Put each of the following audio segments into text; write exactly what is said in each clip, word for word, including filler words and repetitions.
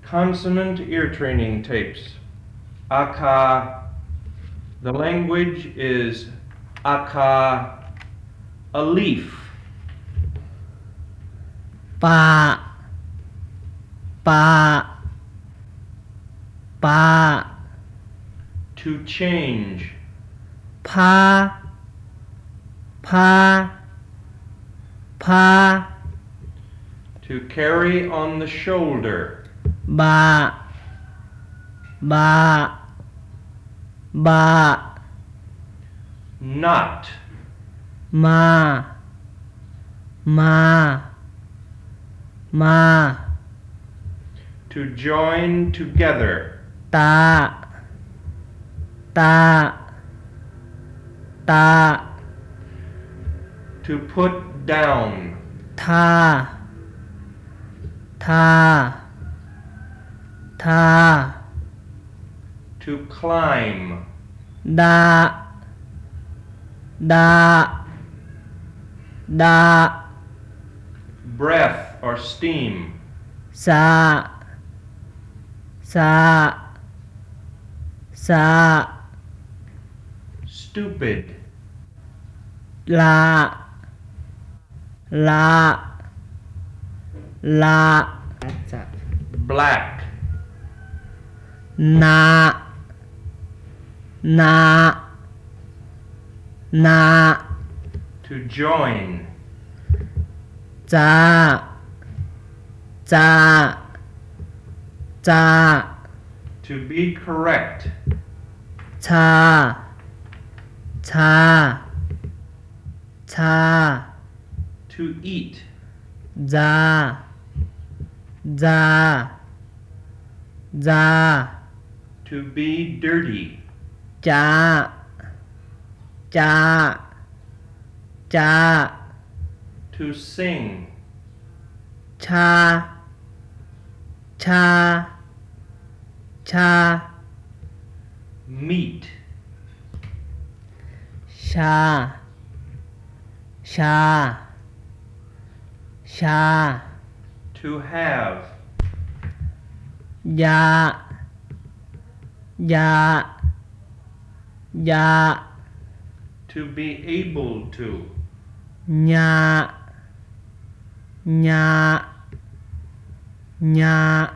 Consonant ear training tapes. Aka. The language is aka, a leaf. Pa, pa, pa. To change. Pa, pa, pa. To carry on the shoulder. Ba, ba, ba. Not. Ma, ma, ma. To join together. Ta, ta, ta. To put down. Tha, tha, tha. To climb. Da, da, da. Breath or steam. Sa, sa, sa. Stupid. La, la, la. Black. Na, na, na. To join. Za, za, za. To be correct. Cha, cha, cha. To eat. Za, za, za. To be dirty. Cha, cha, cha. To sing. Cha, cha, cha. Meet. Sha, sha, sha. To have. Ya, ya, ya. To be able to. Nya, nya, nya.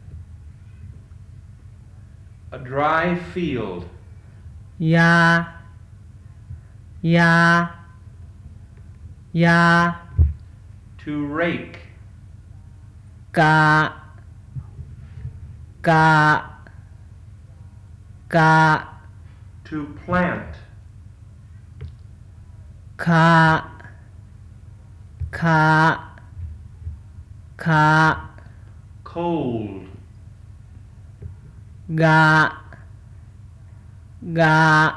A dry field. Ya, ya, ya. To rake. Ka, ka, ka. To plant. Ka, ka, ka. Cold. Ga, ga,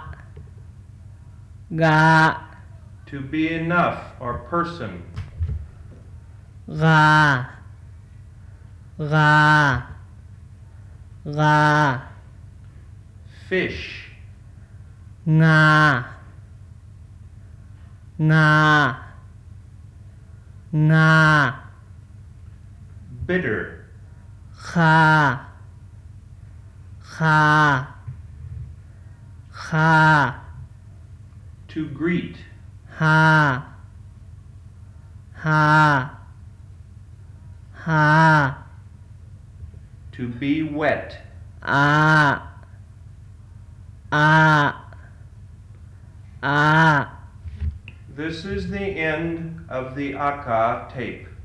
ga. To be enough or person. Ga, ga, ga. Fish. Nga, nga, nga. Bitter. Kha, kha, kha. To greet. Ha, ha, ha. To be wet. A, a, a. This is the end of the Aka tape.